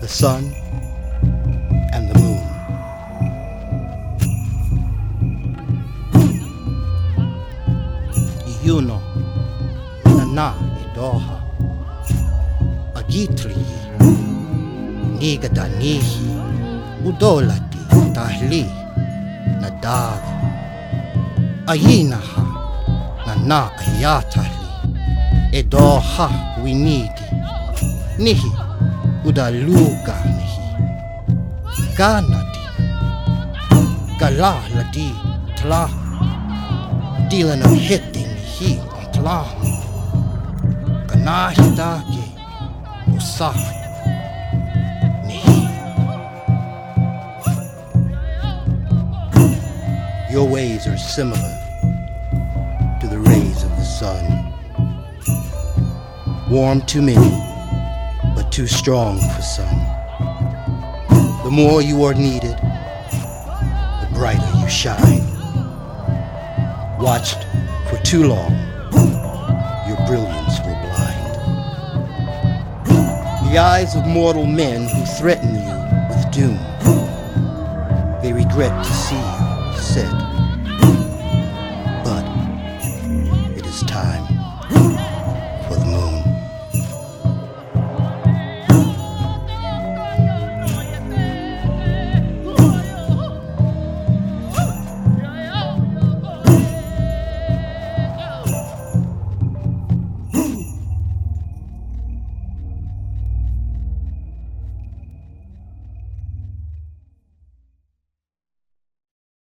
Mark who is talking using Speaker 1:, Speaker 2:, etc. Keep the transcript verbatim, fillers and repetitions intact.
Speaker 1: sun and the moon. Yuno nana idoha agitri nigada nihi udolati tahli nadaga ayinaha nana ayatahli edoha winidi nihi udaluga nihi ganadi gala ladi tla dilana hiti nihi tla ganahidake usah nihi. Your ways are similar to the rays of the sun, warm to many but too strong for some. The more you are needed, the brighter you shine. Watched for too long, your brilliance will blind the eyes of mortal men who threaten you with doom. They regret to see you set